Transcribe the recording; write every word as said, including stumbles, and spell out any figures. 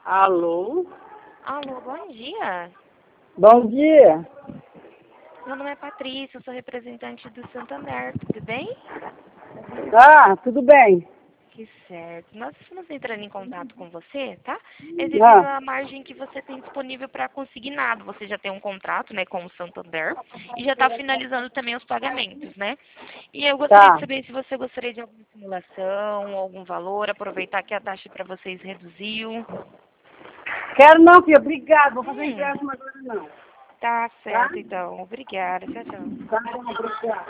Alô? Alô, bom dia. Bom dia. Meu nome é Patrícia, eu sou representante do Santander, tudo bem? Ah, tudo bem. Que certo. Nós estamos entrando em contato com você, tá? É devido Ah, à margem que você tem disponível para consignado. Você já tem um contrato, né, com o Santander e já está finalizando também os pagamentos, né? E eu gostaria de tá. saber se você gostaria de alguma simulação, algum valor, aproveitar que a taxa para vocês reduziu. Quero não, filha. Obrigado. Vou fazer Hum, empréstimo agora não. tá Tá? certo então. Obrigada. Tchau, tchau. Tá bom, obrigado.